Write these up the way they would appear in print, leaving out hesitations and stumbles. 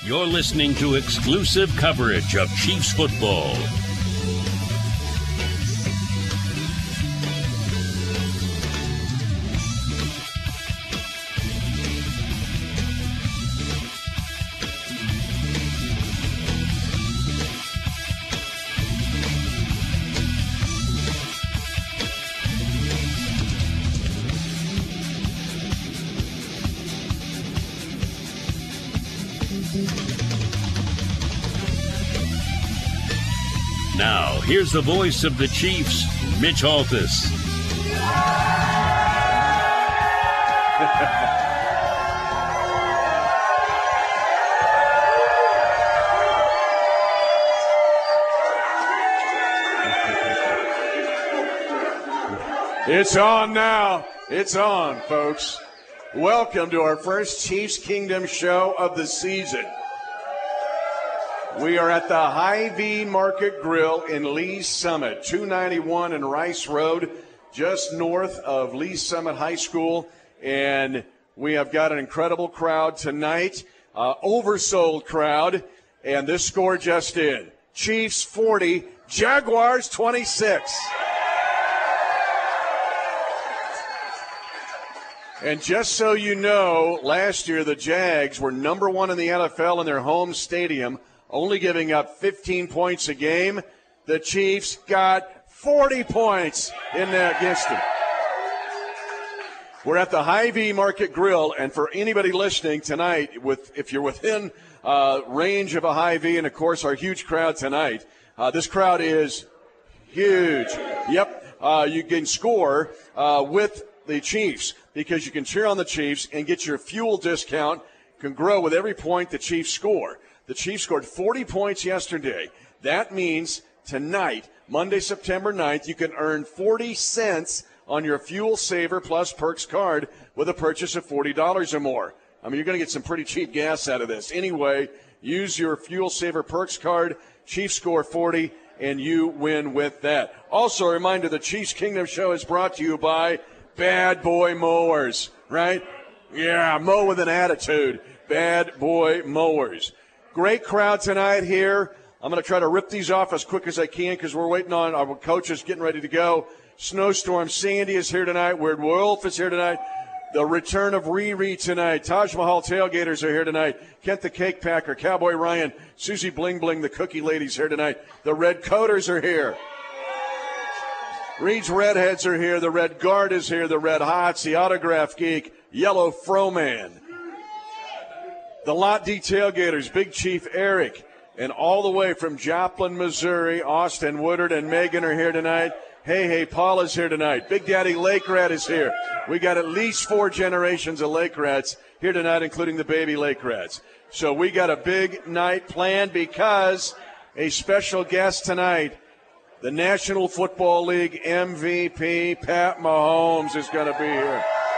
You're listening to exclusive coverage of Chiefs football. Now, here's the voice of the Chiefs, Mitch Altus. It's on now. It's on, folks. Welcome to our first Chiefs Kingdom show of the season. We are at the Hy-Vee Market Grill in Lee's Summit, 291 and Rice Road, just north of Lee's Summit High School. And we have got an incredible crowd tonight, oversold crowd. And this score just in: Chiefs 40, Jaguars 26. And just so you know, last year the Jags were number one in the NFL in their home stadium, only giving up 15 points a game. The Chiefs got 40 points in that against them. We're at the Hy-Vee Market Grill, and for anybody listening tonight, if you're within range of a Hy-Vee, and of course our huge crowd tonight, this crowd is huge. Yep, you can score with the Chiefs because you can cheer on the Chiefs and get your fuel discount. Can grow with every point the Chiefs score. The Chiefs scored 40 points yesterday. That means tonight, Monday, September 9th, you can earn 40 cents on your Fuel Saver Plus Perks card with a purchase of $40 or more. I mean, you're going to get some pretty cheap gas out of this. Anyway, use your Fuel Saver Perks card. Chiefs score 40, and you win with that. Also, a reminder, the Chiefs Kingdom Show is brought to you by Bad Boy Mowers, right? Yeah, mow with an attitude. Bad Boy Mowers. Great crowd tonight here. I'm going to try to rip these off as quick as I can because we're waiting on our coaches getting ready to go. Snowstorm Sandy is here tonight. Weird Wolf is here tonight. The return of Riri tonight. Taj Mahal Tailgaters are here tonight. Kent the Cake Packer, Cowboy Ryan, Susie Bling Bling, the Cookie Ladies here tonight. The Red Coaters are here. Reed's Redheads are here. The Red Guard is here. The Red Hots, the Autograph Geek, Yellow Froman. The Lot D Tailgaters, Big Chief Eric, and all the way from Joplin, Missouri, Austin Woodard and Megan are here tonight. Hey, Paul is here tonight. Big Daddy Lake Rat is here. We got at least 4 generations of Lake Rats here tonight, including the baby Lake Rats. So we got a big night planned because a special guest tonight, the National Football League MVP, Pat Mahomes, is going to be here.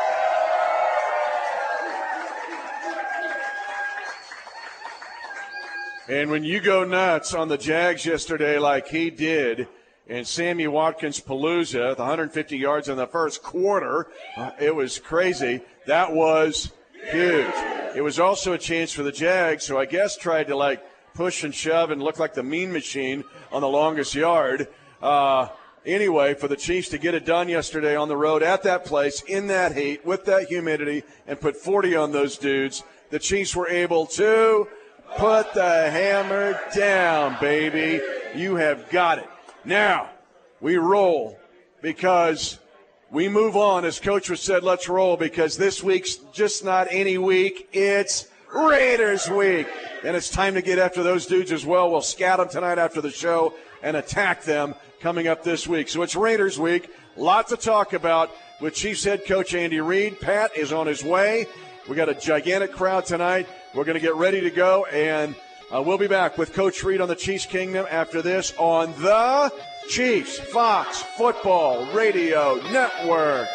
And when you go nuts on the Jags yesterday like he did, and Sammy Watkins Palooza, the 150 yards in the first quarter, it was crazy. That was huge. It was also a chance for the Jags, who I guess tried to push and shove and look like the mean machine on the longest yard. Anyway, for the Chiefs to get it done yesterday on the road at that place, in that heat, with that humidity, and put 40 on those dudes, the Chiefs were able to put the hammer down, baby. You have got it. Now, we roll because we move on. As Coach was said, let's roll because this week's just not any week. It's Raiders week. And it's time to get after those dudes as well. We'll scout them tonight after the show and attack them coming up this week. So it's Raiders week. Lot to talk about with Chiefs head coach Andy Reid. Pat is on his way. We got a gigantic crowd tonight. We're going to get ready to go, and we'll be back with Coach Reid on the Chiefs Kingdom after this on the Chiefs Fox Football Radio Network.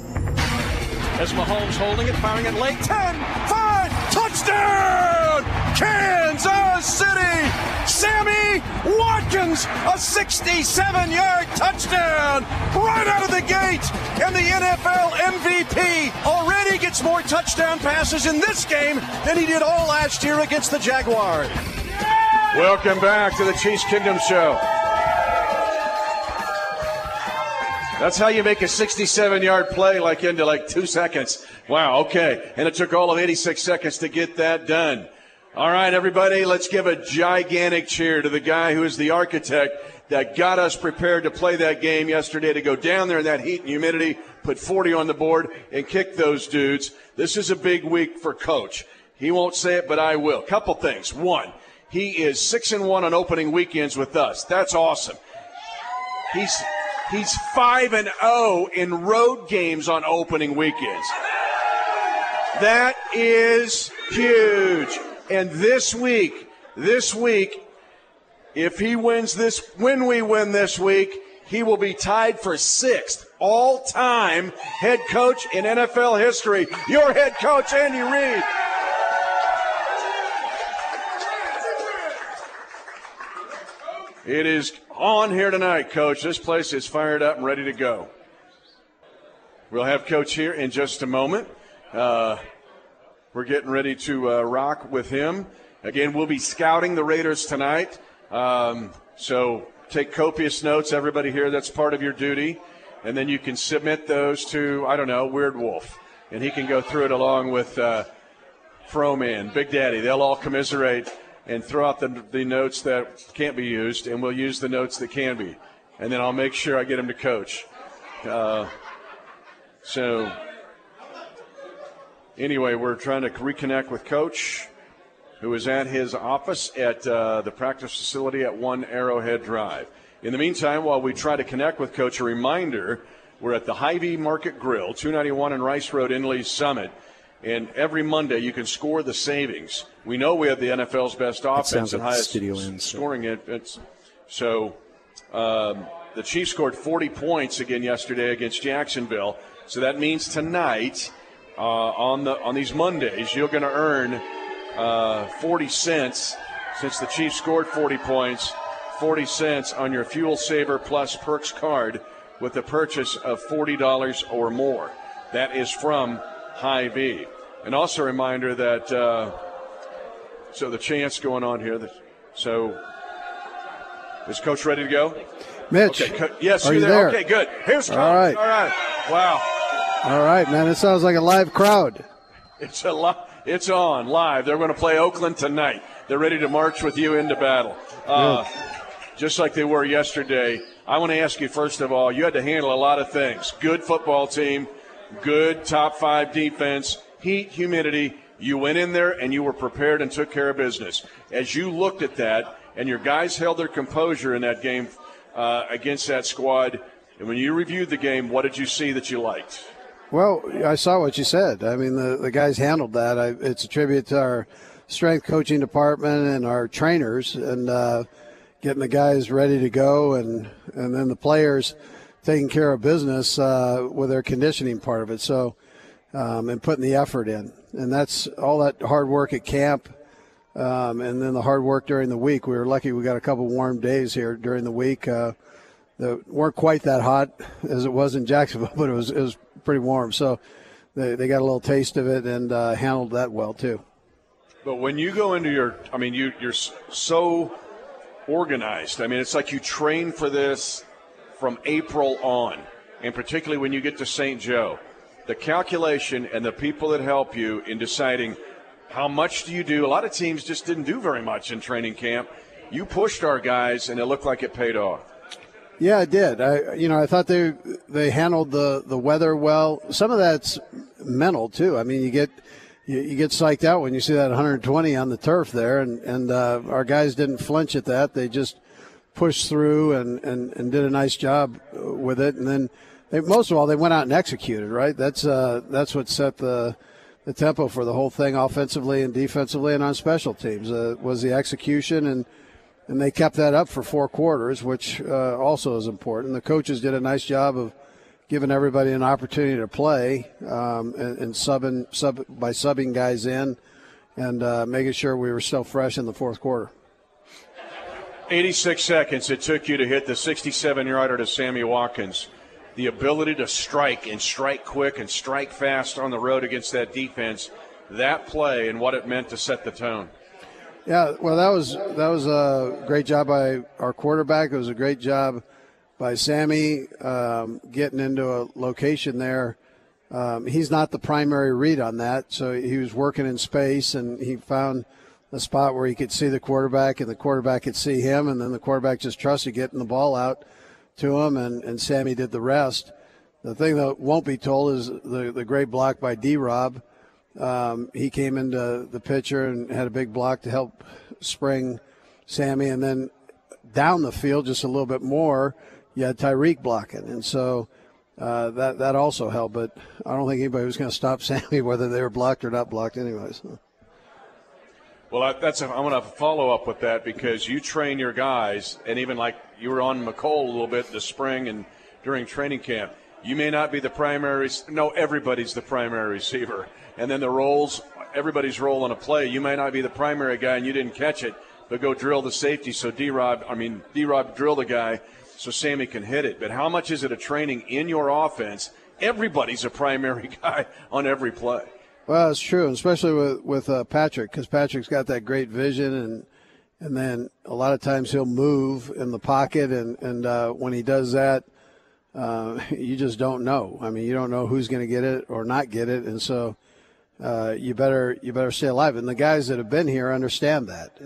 As Mahomes holding it, firing it late, 10, 5, touchdown! Kansas City. Sammy Watkins, a 67-yard touchdown right out of the gate. And the NFL MVP already gets more touchdown passes in this game than he did all last year against the Jaguars. Welcome back to the Chiefs Kingdom Show. That's how you make a 67-yard play into 2 seconds. Wow, okay. And it took all of 86 seconds to get that done. All right, everybody, let's give a gigantic cheer to the guy who is the architect that got us prepared to play that game yesterday, to go down there in that heat and humidity, put 40 on the board, and kick those dudes. This is a big week for Coach. He won't say it, but I will. Couple things. One, he is 6-1 on opening weekends with us. That's awesome. He's 5-0 in road games on opening weekends. That is huge. And this week, if he wins this, when we win this week, he will be tied for 6th all-time head coach in NFL history. Your head coach, Andy Reid. It is on here tonight, Coach. This place is fired up and ready to go. We'll have Coach here in just a moment. We're getting ready to rock with him. Again, we'll be scouting the Raiders tonight. So take copious notes, everybody here. That's part of your duty. And then you can submit those to, Weird Wolf. And he can go through it along with Froman, Big Daddy. They'll all commiserate and throw out the notes that can't be used, and we'll use the notes that can be. And then I'll make sure I get him to Coach. Anyway, we're trying to reconnect with Coach, who is at his office at the practice facility at 1 Arrowhead Drive. In the meantime, while we try to connect with Coach, a reminder, we're at the Hy-Vee Market Grill, 291 and Rice Road in Lee Summit. And every Monday you can score the savings. We know we have the NFL's best offense and highest scoring. The Chiefs scored 40 points again yesterday against Jacksonville. So that means tonight, on these Mondays, you're going to earn 40 cents, since the Chiefs scored 40 points, 40 cents on your Fuel Saver Plus Perks card with a purchase of $40 or more. That is from Hy-Vee. And also a reminder that, so the chance going on here. So, is Coach ready to go? Mitch. Okay, yes, are you're you there. there? Okay, good. Here's Coach. All right. Wow. All right, man. It sounds like a live crowd. It's on live. They're going to play Oakland tonight. They're ready to march with you into battle. Just like they were yesterday. I want to ask you, first of all, you had to handle a lot of things. Good football team, good top 5 defense, heat, humidity. You went in there and you were prepared and took care of business. As you looked at that and your guys held their composure in that game against that squad, and when you reviewed the game, what did you see that you liked? Well, I saw what you said. I mean, the guys handled that. It's a tribute to our strength coaching department and our trainers, and getting the guys ready to go, and then the players taking care of business with their conditioning part of it. So, and putting the effort in, and that's all that hard work at camp, and then the hard work during the week. We were lucky we got a couple warm days here during the week. That weren't quite that hot as it was in Jacksonville, but it was pretty warm. So they got a little taste of it and handled that well too. But when you go into you're so organized. I mean, it's like you train for this from April on, and particularly when you get to St. Joe. The calculation and the people that help you in deciding how much do you do. A lot of teams just didn't do very much in training camp. You pushed our guys, and it looked like it paid off. Yeah, it did. I thought they handled the weather well. Some of that's mental too. I mean, you get psyched out when you see that 120 on the turf there, and our guys didn't flinch at that. They just pushed through and did a nice job with it. And then most of all, they went out and executed. Right. That's what set the tempo for the whole thing, offensively and defensively, and on special teams was the execution, and they kept that up for 4 quarters, which also is important. The coaches did a nice job of giving everybody an opportunity to play, and subbing guys in, making sure we were still fresh in the fourth quarter. 86 seconds it took you to hit the 67-yarder to Sammy Watkins. The ability to strike and strike quick and strike fast on the road against that defense, that play and what it meant to set the tone. Yeah, well, that was a great job by our quarterback. It was a great job by Sammy getting into a location there. He's not the primary read on that, so he was working in space, and he found a spot where he could see the quarterback and the quarterback could see him, and then the quarterback just trusted getting the ball out to him, and Sammy did the rest. The thing that won't be told is the great block by D-Rob. He came into the picture and had a big block to help spring Sammy, and then down the field just a little bit more, you had Tyreek blocking, and so that also helped. But I don't think anybody was going to stop Sammy whether they were blocked or not blocked anyways. Well, I'm going to follow up with that because you train your guys, and even like you were on McCole a little bit this spring and during training camp. You may not be the primary – no, everybody's the primary receiver. And then the roles, everybody's role on a play. You may not be the primary guy and you didn't catch it, but go drill the safety so D-Rob drilled the guy so Sammy can hit it. But how much is it a training in your offense? Everybody's a primary guy on every play. Well, it's true, especially with Patrick, because Patrick's got that great vision, and then a lot of times he'll move in the pocket, and when he does that, you just don't know. I mean, you don't know who's going to get it or not get it, and so you better stay alive. And the guys that have been here understand that,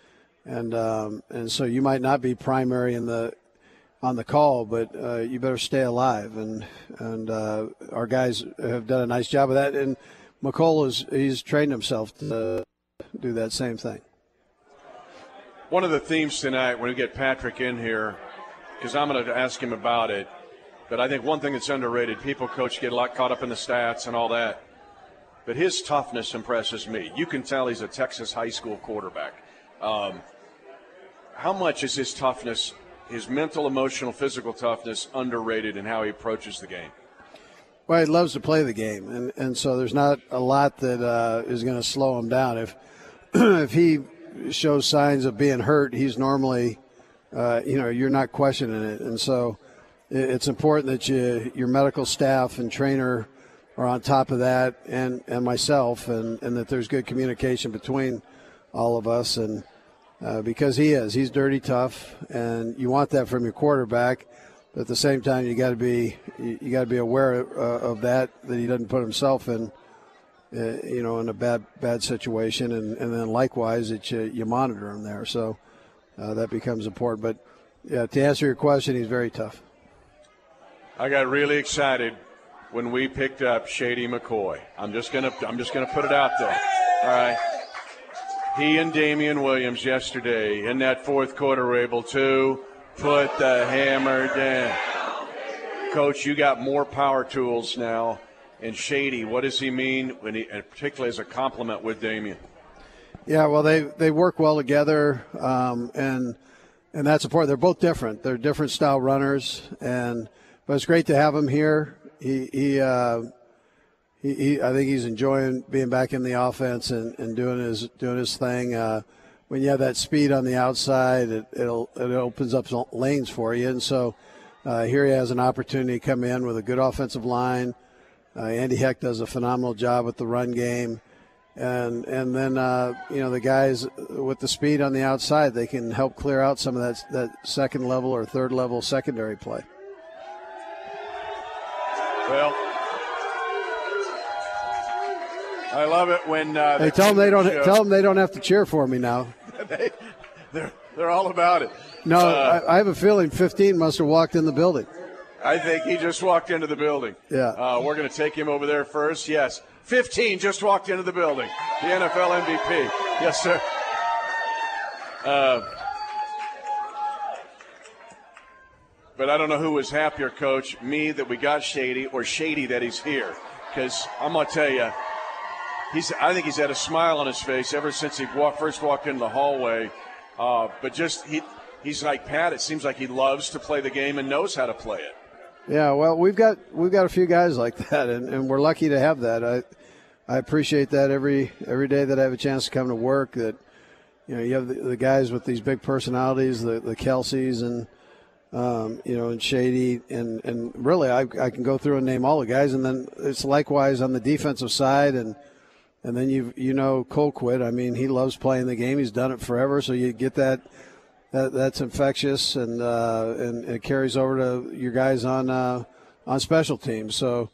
and so you might not be primary on the call, but you better stay alive. And our guys have done a nice job of that. And McCole he's trained himself to do that same thing. One of the themes tonight when we get Patrick in here, because I'm going to ask him about it, but I think one thing that's underrated, people, Coach, get a lot caught up in the stats and all that, but his toughness impresses me. You can tell he's a Texas high school quarterback. How much is his toughness, his mental, emotional, physical toughness, underrated in how he approaches the game? Well, he loves to play the game, and so there's not a lot that is going to slow him down. If he shows signs of being hurt, he's normally, you're not questioning it. And so it's important that your medical staff and trainer are on top of that, and myself, and that there's good communication between all of us. And because he's dirty tough, and you want that from your quarterback. But at the same time, you got to be aware of that he doesn't put himself in, in a bad situation, and then likewise that you monitor him there. So that becomes important. But yeah, to answer your question, he's very tough. I got really excited when we picked up Shady McCoy. I'm just gonna put it out there. All right. He and Damian Williams yesterday in that fourth quarter were able to put the hammer down. Coach, you got more power tools now. And Shady, what does he mean, and particularly as a compliment with Damian? Yeah, well, they work well together, and that's important. They're both different. They're different style runners, but it's great to have him here. I think he's enjoying being back in the offense and doing his thing. When you have that speed on the outside, it opens up lanes for you. And so here he has an opportunity to come in with a good offensive line. Andy Heck does a phenomenal job with the run game. And then, the guys with the speed on the outside, they can help clear out some of that second level or third level secondary play. Well, I love it when hey, tell them they don't have to cheer for me now. They're all about it. No, I have a feeling 15 must have walked in the building. I think he just walked into the building. Yeah. We're going to take him over there first. Yes, 15 just walked into the building. The NFL MVP. Yes, sir. But I don't know who was happier, Coach, me that we got Shady or Shady that he's here. Because I'm going to tell you, I think he's had a smile on his face ever since he first walked into the hallway. But just he's like Pat. It seems like he loves to play the game and knows how to play it. Yeah, well, we've got a few guys like that, and we're lucky to have that. I appreciate that every day that I have a chance to come to work. That you have the guys with these big personalities, the Kelceys and and Shady, and really I can go through and name all the guys, and then it's likewise on the defensive side, and then Colquitt. I mean, he loves playing the game. He's done it forever, so you get that's infectious, and it carries over to your guys on special teams. So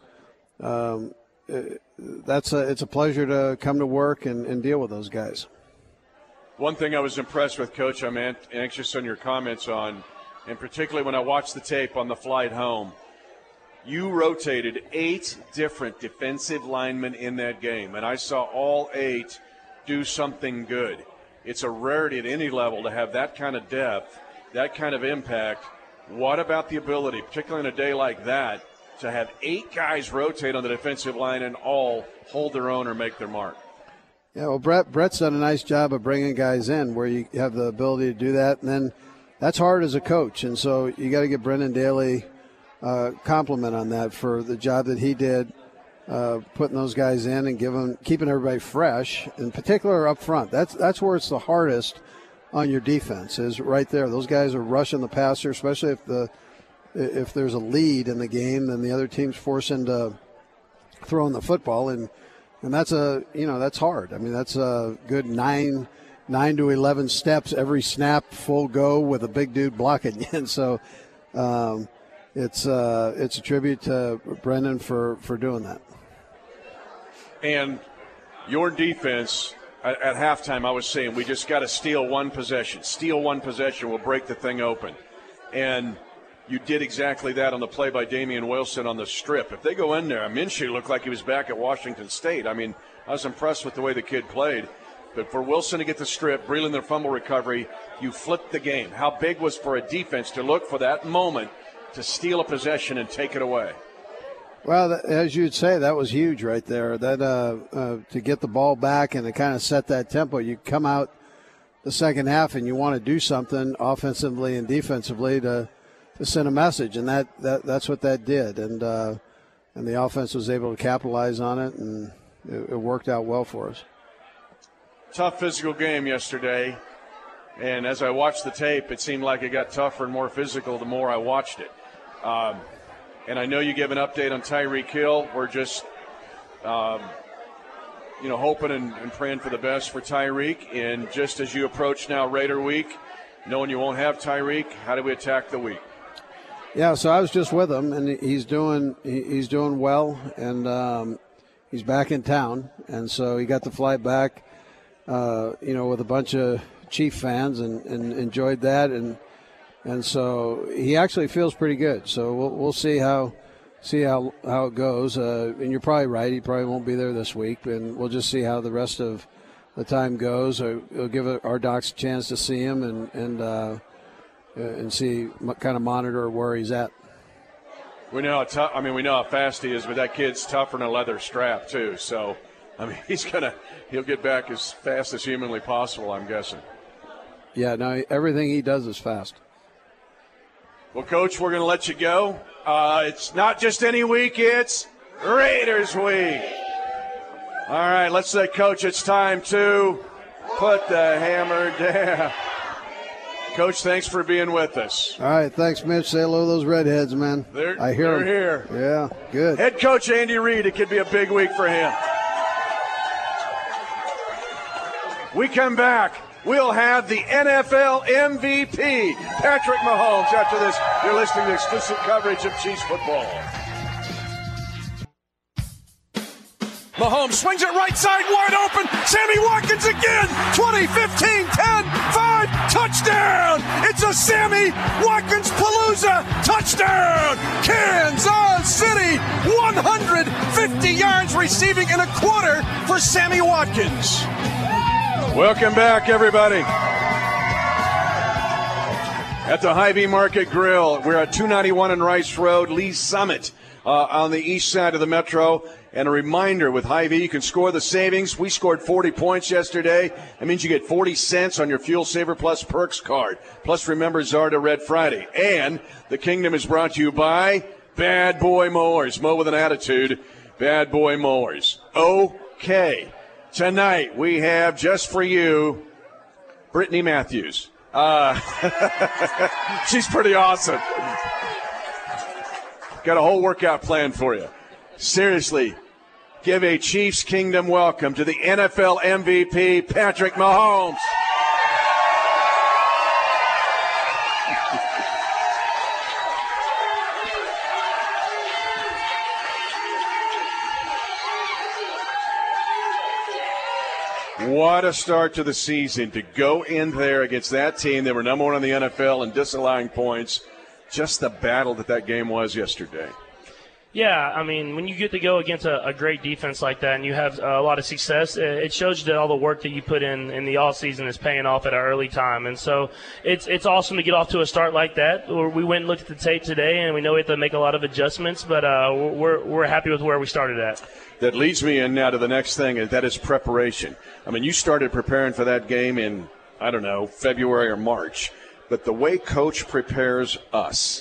it's a pleasure to come to work and deal with those guys. One thing I was impressed with, Coach, I'm anxious on your comments on, and particularly when I watched the tape on the flight home, you rotated 8 different defensive linemen in that game, and I saw all 8 do something good. It's a rarity at any level to have that kind of depth, that kind of impact. What about the ability, particularly on a day like that, to have 8 guys rotate on the defensive line and all hold their own or make their mark? Yeah, well, Brett's done a nice job of bringing guys in where you have the ability to do that, and then that's hard as a coach, and so you got to give Brendan Daly compliment on that for the job that he did, putting those guys in and keeping everybody fresh, in particular up front. That's where it's the hardest on your defense, is right there. Those guys are rushing the passer, especially if there's a lead in the game, then the other team's forcing to throw in the football, and that's that's hard. I mean, that's a good 9 to 11 steps every snap, full go with a big dude blocking you. And so it's a tribute to Brendan for doing that. And your defense at halftime, I was saying, we just got to steal one possession. Steal one possession will break the thing open. And you did exactly that on the play by Damian Wilson on the strip. If they go in there, Minshew looked like he was back at Washington State. I mean, I was impressed with the way the kid played. But for Wilson to get the strip, Breland their fumble recovery, you flipped the game. How big was for a defense to look for that moment to steal a possession and take it away? Well, as you'd say, that was huge right there. That to get the ball back and to kind of set that tempo. You come out the second half and you want to do something offensively and defensively to send a message, and that's what that did. And the offense was able to capitalize on it, and it worked out well for us. Tough physical game yesterday, and as I watched the tape, it seemed like it got tougher and more physical the more I watched it. And I know you gave an update on Tyreek Hill. We're just, hoping and praying for the best for Tyreek. And just as you approach now Raider week, knowing you won't have Tyreek, how do we attack the week? Yeah, so I was just with him, and he's doing well, and he's back in town, and so he got to fly back, with a bunch of Chief fans, and enjoyed that, and so he actually feels pretty good. So we'll see how it goes. And you're probably right; he probably won't be there this week, and we'll just see how the rest of the time goes. We'll give our docs a chance to see him and see, kind of monitor where he's at. We know how fast he is, but that kid's tougher than a leather strap too. So, he'll get back as fast as humanly possible, I'm guessing. Yeah, no, everything he does is fast. Well, Coach, we're going to let you go. It's not just any week; it's Raiders week. All right, let's say, Coach, it's time to put the hammer down. Coach, thanks for being with us. All right, thanks, Mitch. Say hello to those redheads, man. I hear them. Here. Yeah, good. Head coach Andy Reid, it could be a big week for him. We come back. We'll have the NFL MVP, Patrick Mahomes. After this, you're listening to exclusive coverage of Chiefs football. Mahomes swings it right side, wide open. Sammy Watkins again. 20, 15, 10, 5, touchdown. It's a Sammy Watkins Palooza touchdown. Kansas City, 150 yards receiving in a quarter for Sammy Watkins. Welcome back, everybody. At the Hy-Vee Market Grill, we're at 291 and Rice Road, Lee Summit, on the east side of the metro. And a reminder, with Hy-Vee, you can score the savings. We scored 40 points yesterday. That means you get 40 cents on your Fuel Saver Plus Perks card. Plus, remember Zarda Red Friday. And the Kingdom is brought to you by Bad Boy Mowers. Mow with an attitude. Bad Boy Mowers. Oh, Okay, tonight we have just for you Brittany Matthews. She's pretty awesome. Got a whole workout plan for you. Seriously, give a Chiefs Kingdom welcome to the NFL MVP, Patrick Mahomes. What a start to the season to go in there against that team. They were number one in the NFL in disallowing points. Just the battle that game was yesterday. Yeah, I mean, when you get to go against a great defense like that and you have a lot of success, it shows you that all the work that you put in the offseason is paying off at an early time. And so it's awesome to get off to a start like that. We went and looked at the tape today, and we know we have to make a lot of adjustments, but we're happy with where we started at. That leads me in now to the next thing, and that is preparation. I mean, you started preparing for that game in, I don't know, February or March. But the way Coach prepares us,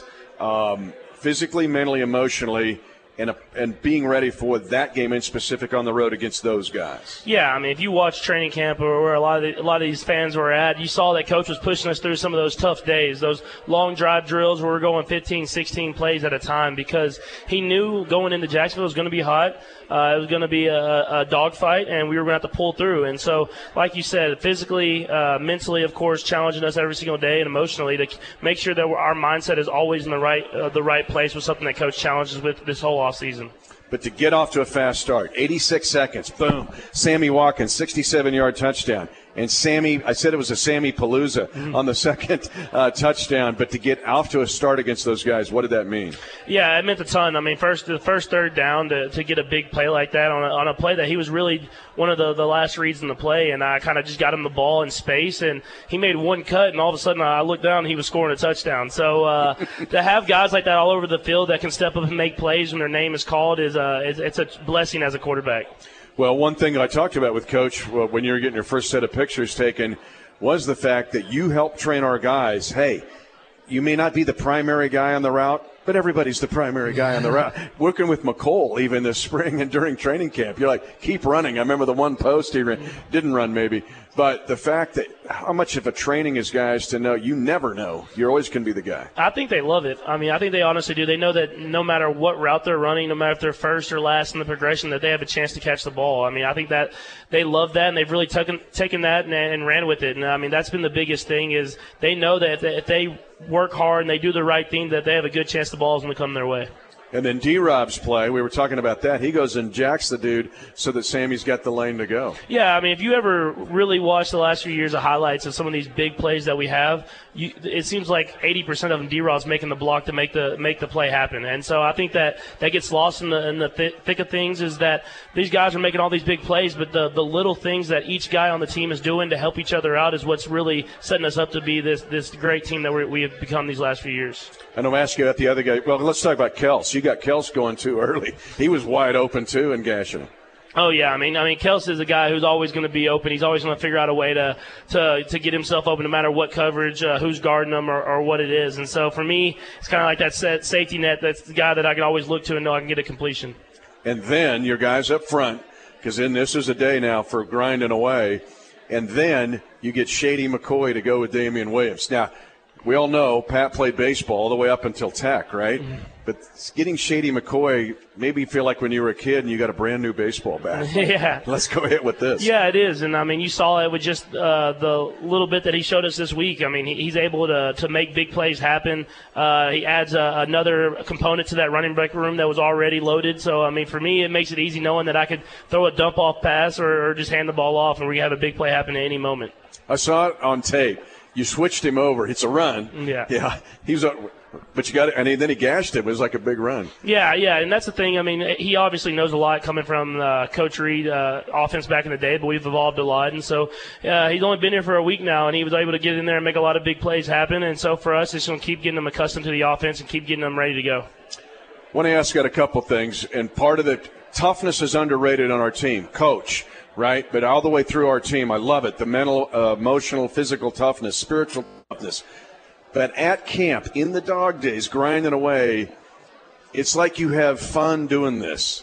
physically, mentally, emotionally, and being ready for that game in specific on the road against those guys. Yeah, I mean, if you watch training camp or where a lot of these fans were at, you saw that Coach was pushing us through some of those tough days, those long drive drills where we're going 15, 16 plays at a time, because he knew going into Jacksonville it was going to be hot. It was going to be a dogfight, and we were going to have to pull through. And so, like you said, physically, mentally, of course, challenging us every single day, and emotionally to make sure that our mindset is always in the right place was something that Coach challenges with this whole offseason. But to get off to a fast start, 86 seconds, boom, Sammy Watkins, 67-yard touchdown. And Sammy, I said it was a Sammy Palooza on the second touchdown. But to get off to a start against those guys, what did that mean? Yeah, it meant a ton. I mean, the first third down to get a big play like that on a play that he was really one of the last reads in the play, and I kind of just got him the ball in space, and he made one cut, and all of a sudden I looked down and he was scoring a touchdown. So to have guys like that all over the field that can step up and make plays when their name is called it's a blessing as a quarterback. Well, one thing I talked about with Coach when you were getting your first set of pictures taken was the fact that you helped train our guys. Hey, you may not be the primary guy on the route, but everybody's the primary guy on the route. Working with McCole even this spring and during training camp, you're like, keep running. I remember the one post he didn't run maybe. But the fact that how much of a training is guys to know you never know. You're always going to be the guy. I think they love it. I mean, I think they honestly do. They know that no matter what route they're running, no matter if they're first or last in the progression, that they have a chance to catch the ball. I mean, I think that they love that, and they've really taken that and ran with it. And, I mean, that's been the biggest thing is they know that if they work hard and they do the right thing, that they have a good chance the ball is going to come their way. And then D-Rob's play, we were talking about that. He goes and jacks the dude so that Sammy's got the lane to go. Yeah, I mean, if you ever really watch the last few years of highlights of some of these big plays that we have, it seems like 80% of them D-Rob's making the block to make the play happen. And so I think that gets lost in the thick of things is that these guys are making all these big plays, but the little things that each guy on the team is doing to help each other out is what's really setting us up to be this great team that we have become these last few years. And I'll ask you about the other guy. Well, let's talk about Kels. You got Kels going too early. He was wide open too and gashing him. Oh, yeah. I mean, Kels is a guy who's always going to be open. He's always going to figure out a way to get himself open no matter what coverage, who's guarding him or what it is. And so for me, it's kind of like that safety net. That's the guy that I can always look to and know I can get a completion. And then your guys up front, because then this is a day now for grinding away. And then you get Shady McCoy to go with Damian Williams. Now, we all know Pat played baseball all the way up until Tech, right? Mm-hmm. But getting Shady McCoy maybe you feel like when you were a kid and you got a brand new baseball bat. Yeah. Let's go ahead with this. Yeah, it is. And, I mean, you saw it with just the little bit that he showed us this week. I mean, he's able to make big plays happen. He adds another component to that running back room that was already loaded. So, I mean, for me, it makes it easy knowing that I could throw a dump-off pass or just hand the ball off and we have a big play happen at any moment. I saw it on tape. You switched him over. It's a run. Yeah. He was, but you got it, and then he gashed him. It was like a big run. Yeah, and that's the thing. I mean, he obviously knows a lot coming from Coach Reed offense back in the day, but we've evolved a lot. And so he's only been here for a week now, and he was able to get in there and make a lot of big plays happen. And so for us, it's going to keep getting them accustomed to the offense and keep getting them ready to go. I want to ask you a couple things, and part of the toughness is underrated on our team. Coach. Right, but all the way through our team, I love it. The mental, emotional, physical toughness, spiritual toughness. But at camp, in the dog days, grinding away, it's like you have fun doing this.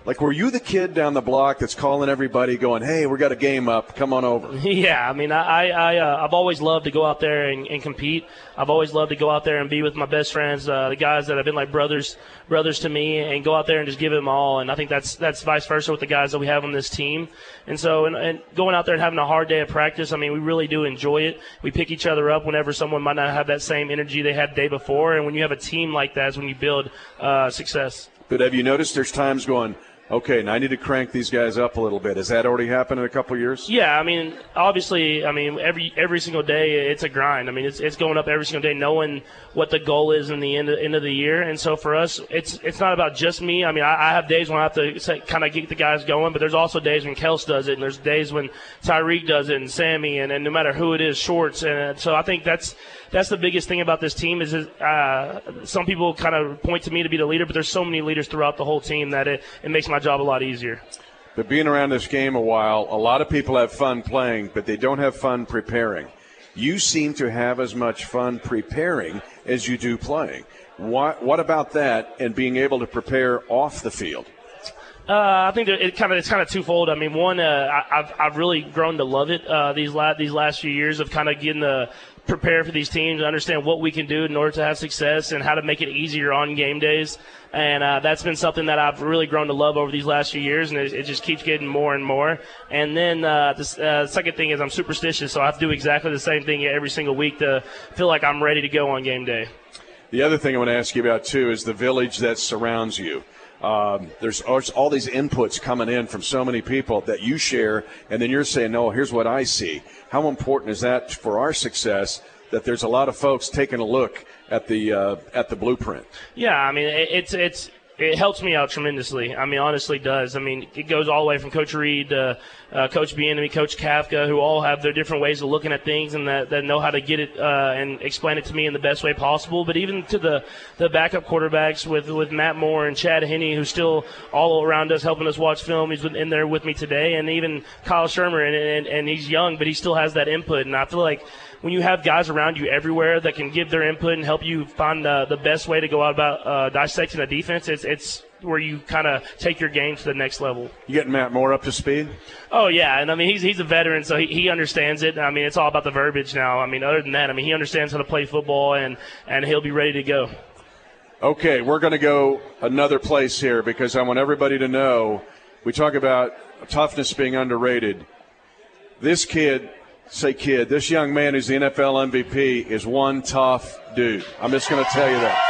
Like, were you the kid down the block that's calling everybody going, hey, we got a game up, come on over? Yeah, I mean, I've always loved to go out there and compete. I've always loved to go out there and be with my best friends, the guys that have been like brothers to me, and go out there and just give it them all. And I think that's vice versa with the guys that we have on this team. And so, and going out there and having a hard day of practice, I mean, we really do enjoy it. We pick each other up whenever someone might not have that same energy they had the day before. And when you have a team like that is when you build success. But have you noticed there's times going, okay, now I need to crank these guys up a little bit? Has that already happened in a couple of years? Yeah, I mean, obviously, every single day it's a grind. I mean, it's going up every single day, knowing what the goal is in the end of the year. And so for us, it's not about just me. I mean, I have days when I have to kind of get the guys going, but there's also days when Kels does it, and there's days when Tyreek does it, and Sammy, and no matter who it is, Shorts. And so I think that's the biggest thing about this team is some people kind of point to me to be the leader, but there's so many leaders throughout the whole team that it makes my job a lot easier. But being around this game a while, a lot of people have fun playing, but they don't have fun preparing. You seem to have as much fun preparing as you do playing. What about that and being able to prepare off the field? I think it's kind of twofold. I mean, one, I've really grown to love it these last few years of kind of getting to prepare for these teams, understand what we can do in order to have success and how to make it easier on game days. And that's been something that I've really grown to love over these last few years, and it just keeps getting more and more. And then the second thing is I'm superstitious, so I have to do exactly the same thing every single week to feel like I'm ready to go on game day. The other thing I want to ask you about, too, is the village that surrounds you. There's all these inputs coming in from so many people that you share, and then you're saying, no, here's what I see. How important is that for our success, that there's a lot of folks taking a look at the blueprint? Yeah, I mean, it helps me out tremendously. I mean, honestly does. I mean, it goes all the way from Coach Reed to Coach Bieniemy, Coach Kafka, who all have their different ways of looking at things and that know how to get it and explain it to me in the best way possible. But even to the backup quarterbacks with Matt Moore and Chad Henne, who's still all around us helping us watch film. He's in there with me today. And even Kyle Shermer, and he's young, but he still has that input. And I feel like when you have guys around you everywhere that can give their input and help you find the best way to go out about dissecting a defense, it's where you kind of take your game to the next level. You getting Matt Moore up to speed? Oh, yeah. And, I mean, he's a veteran, so he understands it. I mean, it's all about the verbiage now. I mean, other than that, I mean, he understands how to play football, and he'll be ready to go. Okay, we're going to go another place here because I want everybody to know we talk about toughness being underrated. This this young man who's the NFL MVP is one tough dude. I'm just going to tell you that.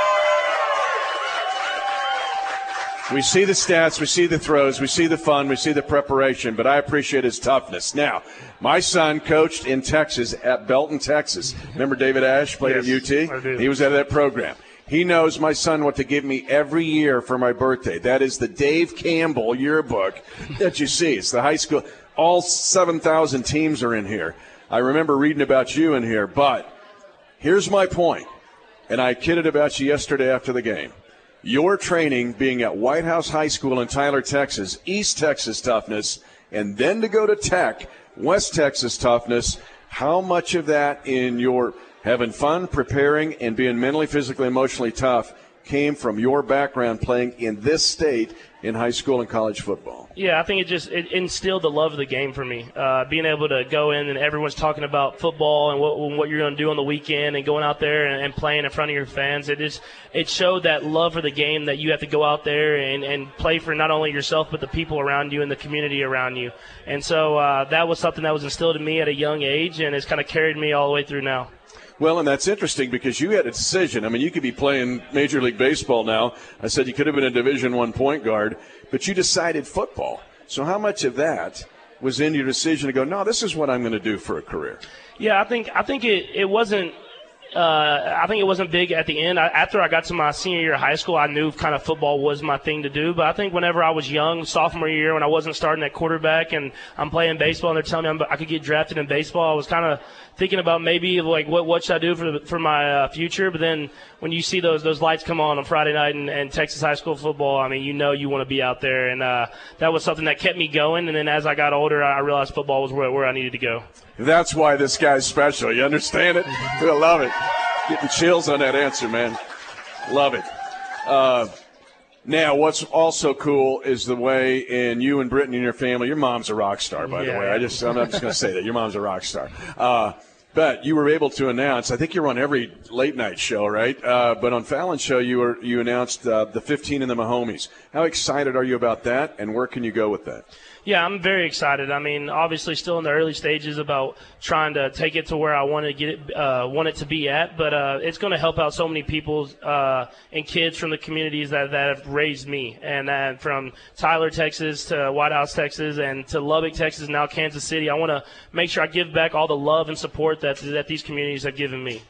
We see the stats, we see the throws, we see the fun, we see the preparation, but I appreciate his toughness. Now, my son coached in Texas at Belton, Texas. Remember David Ash played at UT? I do. He was out of that program. He knows my son what to give me every year for my birthday. That is the Dave Campbell yearbook that you see. It's the high school. All 7,000 teams are in here. I remember reading about you in here, but here's my point, and I kidded about you yesterday after the game. Your training being at White House High School in Tyler, Texas, East Texas toughness, and then to go to Tech, West Texas toughness, how much of that in your having fun, preparing, and being mentally, physically, emotionally tough came from your background playing in this state in high school and college football? Yeah, I think it instilled the love of the game for me. Being able to go in and everyone's talking about football and what you're going to do on the weekend and going out there and playing in front of your fans. It showed that love for the game that you have to go out there and play for not only yourself but the people around you and the community around you. And so that was something that was instilled in me at a young age, and it's kind of carried me all the way through now. Well, and that's interesting because you had a decision. I mean, you could be playing Major League Baseball now. I said you could have been a Division I point guard, but you decided football. So how much of that was in your decision to go, no, this is what I'm going to do for a career? Yeah, I think it wasn't. I think it wasn't big at the end. After I got to my senior year of high school, I knew kind of football was my thing to do. But I think whenever I was young, sophomore year, when I wasn't starting at quarterback and I'm playing baseball and they're telling me I could get drafted in baseball, I was kind of thinking about maybe like what should I do for my future. But then when you see those lights come on Friday night and Texas high school football, I mean, you want to be out there. And that was something that kept me going. And then as I got older, I realized football was where I needed to go. That's why this guy's special. You understand it? I love it. Getting chills on that answer, man. Love it. Now, what's also cool is the way in you and Brittany and your family, your mom's a rock star, by the way. I'm not just going to say that. Your mom's a rock star. But you were able to announce, I think you're on every late-night show, right? But on Fallon's show, you announced the 15 in the Mahomies. How excited are you about that, and where can you go with that? Yeah, I'm very excited. I mean, obviously still in the early stages about trying to take it to where I want to get it, want it to be at, but it's going to help out so many people and kids from the communities that have raised me, and from Tyler, Texas to White House, Texas, and to Lubbock, Texas, and now Kansas City. I want to make sure I give back all the love and support that these communities have given me.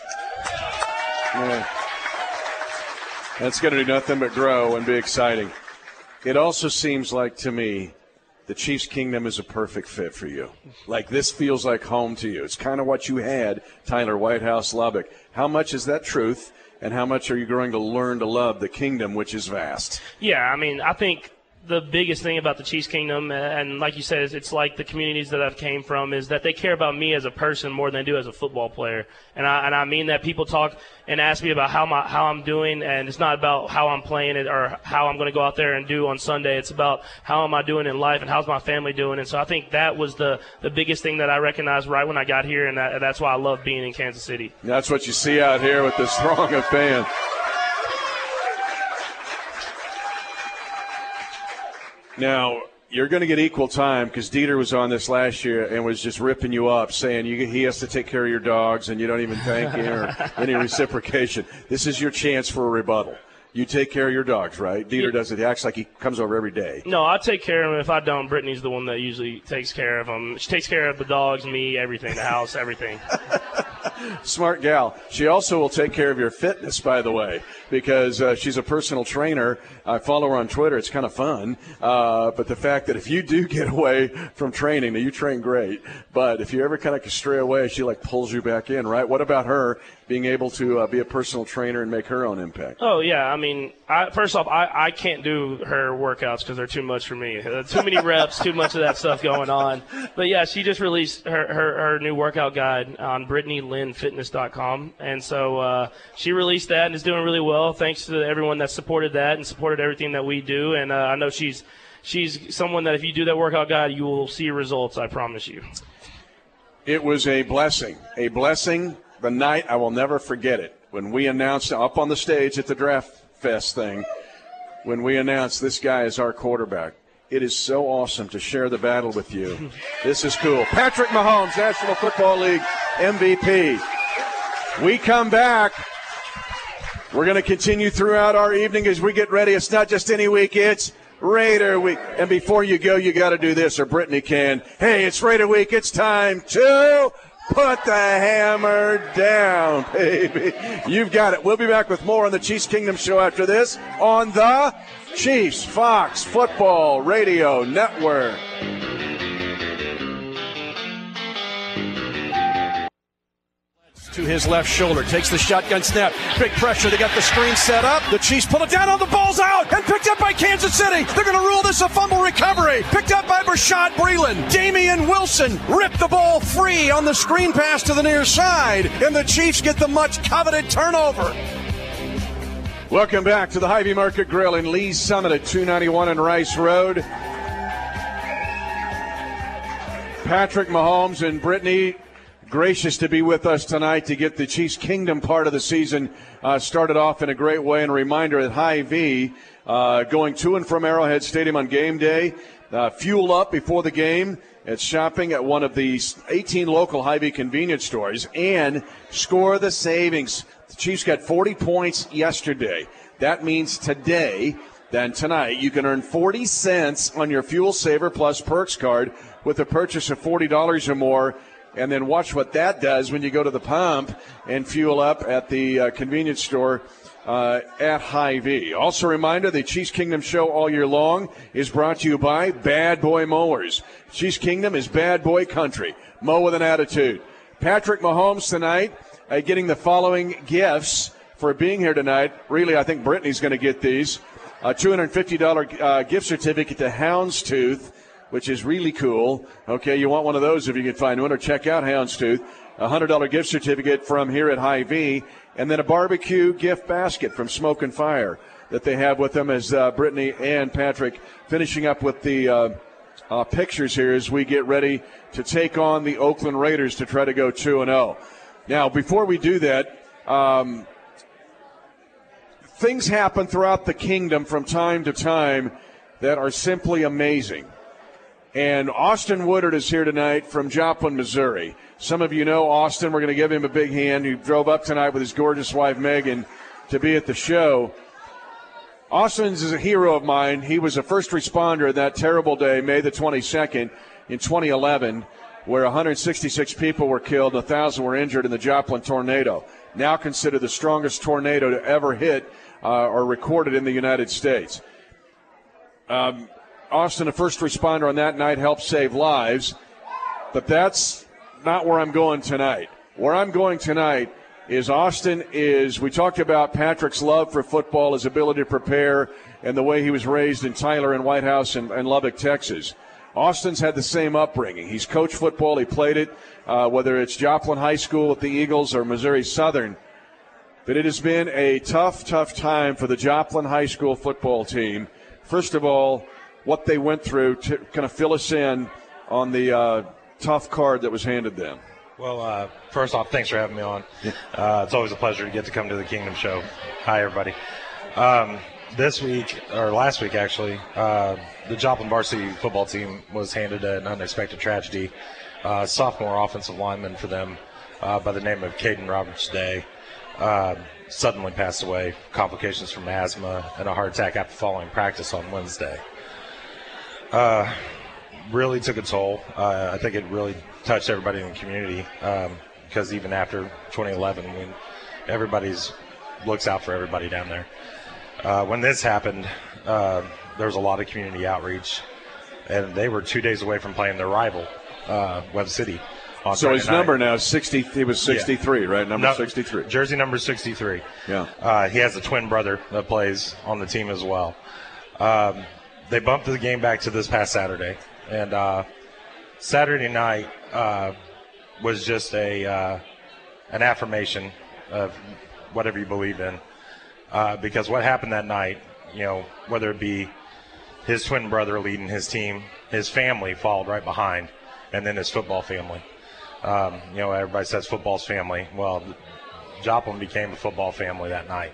Yeah. That's going to do nothing but grow and be exciting. It also seems like to me the Chiefs Kingdom is a perfect fit for you. Like, this feels like home to you. It's kind of what you had, Tyler, White House, Lubbock. How much is that truth, and how much are you going to learn to love the kingdom, which is vast? Yeah, I mean, I think the biggest thing about the Chiefs Kingdom, and like you said, it's like the communities that I've came from, is that they care about me as a person more than they do as a football player. And I mean that. People talk and ask me about how I'm doing, and it's not about how I'm playing it or how I'm going to go out there and do on Sunday. It's about how am I doing in life and how's my family doing. And so I think that was the biggest thing that I recognized right when I got here, and that's why I love being in Kansas City. That's what you see out here with this throng of fans. Now, you're going to get equal time because Dieter was on this last year and was just ripping you up, saying he has to take care of your dogs and you don't even thank him or any reciprocation. This is your chance for a rebuttal. You take care of your dogs, right? Dieter does it. He acts like he comes over every day. No, I take care of them. If I don't, Brittany's the one that usually takes care of them. She takes care of the dogs, me, everything, the house, everything. Smart gal. She also will take care of your fitness, by the way, because she's a personal trainer. I follow her on Twitter. It's kind of fun. But the fact that if you do get away from training, now you train great, but if you ever kind of stray away, she like pulls you back in, right? What about her being able to be a personal trainer and make her own impact? Oh, yeah. I mean, first off, I can't do her workouts because they're too much for me. Too many reps, too much of that stuff going on. But, yeah, she just released her new workout guide on BrittanyLynnFitness.com. And so she released that and is doing really well, thanks to everyone that supported that and supported everything that we do. And I know she's someone that if you do that workout guide, you will see results, I promise you. It was a blessing. A blessing. The night, I will never forget it, when we announced up on the stage at the Draft Fest thing, when we announced this guy is our quarterback. It is so awesome to share the battle with you. This is cool. Patrick Mahomes, National Football League MVP. We come back. We're going to continue throughout our evening as we get ready. It's not just any week, it's Raider Week. And before you go, you got to do this, or Brittany can. Hey, it's Raider Week. It's time to put the hammer down, baby. You've got it. We'll be back with more on the Chiefs Kingdom Show after this on the Chiefs Fox Football Radio Network. To his left shoulder, takes the shotgun snap. Big pressure. They got the screen set up. The Chiefs pull it down on the ball's out and picked up by Kansas City. They're going to rule this a fumble recovery. Picked up by Rashad Breeland. Damian Wilson ripped the ball free on the screen pass to the near side, and the Chiefs get the much coveted turnover. Welcome back to the Hy-Vee Market Grill in Lee's Summit at 291 and Rice Road. Patrick Mahomes and Brittany, gracious to be with us tonight to get the Chiefs Kingdom part of the season started off in a great way. And a reminder that Hy-Vee going to and from Arrowhead Stadium on game day. Fuel up before the game. It's shopping at one of the 18 local Hy-Vee convenience stores and score the savings. The Chiefs got 40 points yesterday. That means today, then tonight, you can earn 40 cents on your Fuel Saver Plus Perks card with a purchase of $40 or more. And then watch what that does when you go to the pump and fuel up at the convenience store at Hy-Vee. Also a reminder, the Chiefs Kingdom Show all year long is brought to you by Bad Boy Mowers. Chiefs Kingdom is bad boy country. Mow with an attitude. Patrick Mahomes tonight getting the following gifts for being here tonight. Really, I think Brittany's going to get these. A $250 gift certificate to Houndstooth, which is really cool. Okay, you want one of those if you can find one, or check out Houndstooth. A $100 gift certificate from here at Hy-Vee, and then a barbecue gift basket from Smoke and Fire. that they have with them as Brittany and Patrick finishing up with the pictures here as we get ready to take on the Oakland Raiders to try to go 2-0. Now, before we do that, things happen throughout the kingdom from time to time that are simply amazing. And Austin Woodard is here tonight from Joplin, Missouri. Some of you know Austin. We're going to give him a big hand. He drove up tonight with his gorgeous wife, Megan, to be at the show. Austin is a hero of mine. He was a first responder that terrible day, May the 22nd in 2011, where 166 people were killed and 1,000 were injured in the Joplin tornado, now considered the strongest tornado to ever hit or recorded in the United States. Austin, a first responder on that night, helped save lives, but that's not where I'm going tonight. Where I'm going tonight is Austin is, we talked about Patrick's love for football, his ability to prepare, and the way he was raised in Tyler and White House and Lubbock, Texas. Austin's had the same upbringing. He's coached football. He played it, whether it's Joplin High School with the Eagles or Missouri Southern. But it has been a tough, tough time for the Joplin High School football team. First of all, what they went through to kind of fill us in on the tough card that was handed them. Well, first off, thanks for having me on. It's always a pleasure to get to come to the Kingdom Show. Hi, everybody. This week, or last week actually, the Joplin varsity football team was handed an unexpected tragedy. Sophomore offensive lineman for them by the name of Caden Roberts-Day suddenly passed away, complications from asthma and a heart attack after following practice on Wednesday. Really took a toll. I think it really touched everybody in the community because even after 2011, when everybody's looks out for everybody down there. When this happened, there was a lot of community outreach, and they were 2 days away from playing their rival, Webb City. So his number now is 60. He was 63, right? Number 63. Jersey number 63. Yeah. He has a twin brother that plays on the team as well. They bumped the game back to this past Saturday, and Saturday night was just an affirmation of whatever you believe in, because what happened that night, you know, whether it be his twin brother leading his team, his family followed right behind, and then his football family. You know, everybody says football's family. Well, Joplin became a football family that night.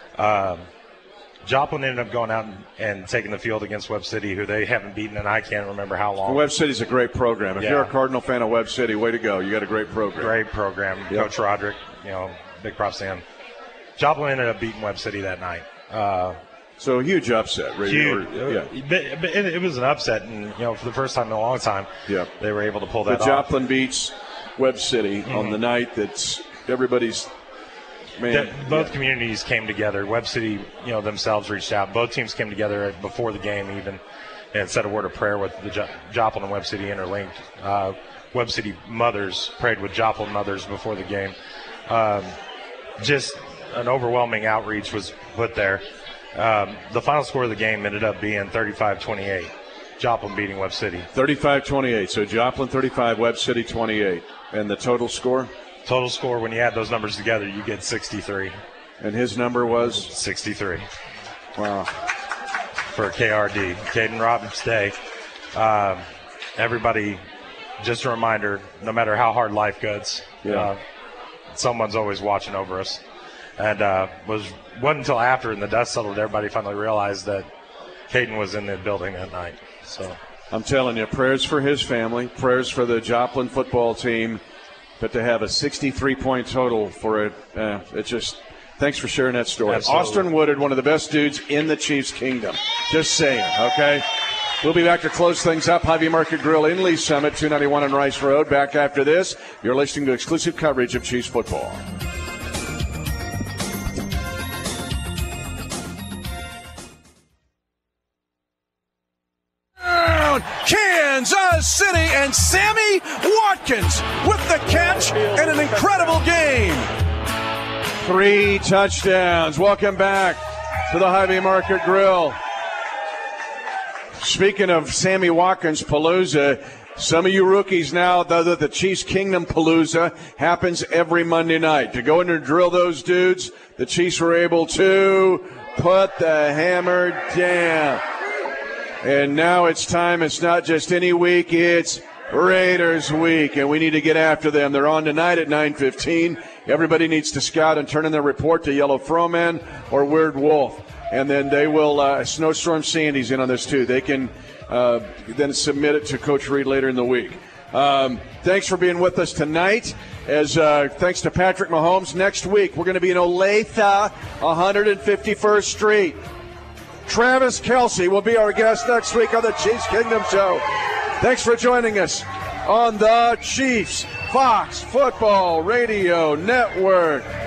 Joplin ended up going out and taking the field against Webb City, who they haven't beaten in I can't remember how long. Webb City's a great program. If you're a Cardinal fan of Webb City, way to go. You got a great program. Great program. Yep. Coach Roderick, you know, big props to him. Joplin ended up beating Webb City that night. So a huge upset. Really. Huge. But it was an upset, and, you know, for the first time in a long time, they were able to pull that off. Joplin beats Webb City on the night that's everybody's – both communities came together. Webb City, you know, themselves reached out. Both teams came together before the game even and said a word of prayer with the Joplin and Webb City interlinked. Webb City mothers prayed with Joplin mothers before the game. Just an overwhelming outreach was put there. The final score of the game ended up being 35-28. Joplin beating Webb City. 35-28. So Joplin 35, Webb City 28. And the total score? Total score, when you add those numbers together, you get 63. And his number was? 63. Wow. For KRD. Caden Roberts-Day. Everybody, just a reminder, no matter how hard life gets, someone's always watching over us. And wasn't until after and the dust settled, everybody finally realized that Caden was in the building that night. So I'm telling you, prayers for his family, prayers for the Joplin football team. But to have a 63-point total for it, it's just – thanks for sharing that story. Absolutely. Austin Woodard, one of the best dudes in the Chiefs kingdom. Just saying, okay? We'll be back to close things up. Hy-Vee Market Grill in Lee Summit, 291 on Rice Road. Back after this, you're listening to exclusive coverage of Chiefs football. Kansas City and Sammy Watkins with the catch and an incredible game. 3 touchdowns. Welcome back to the Hy-Vee Market Grill. Speaking of Sammy Watkins Palooza, some of you rookies now, the Chiefs Kingdom Palooza happens every Monday night. To go in and drill those dudes, the Chiefs were able to Put the hammer down. And now it's time. It's not just any week. It's Raiders week, and we need to get after them. They're on tonight at 9:15. Everybody needs to scout and turn in their report to Yellow Froman or Weird Wolf. And then they will, Snowstorm Sandy's in on this too. They can then submit it to Coach Reed later in the week. Thanks for being with us tonight. Thanks to Patrick Mahomes. Next week, we're going to be in Olathe, 151st Street. Travis Kelce will be our guest next week on the Chiefs Kingdom Show. Thanks for joining us on the Chiefs Fox Football Radio Network.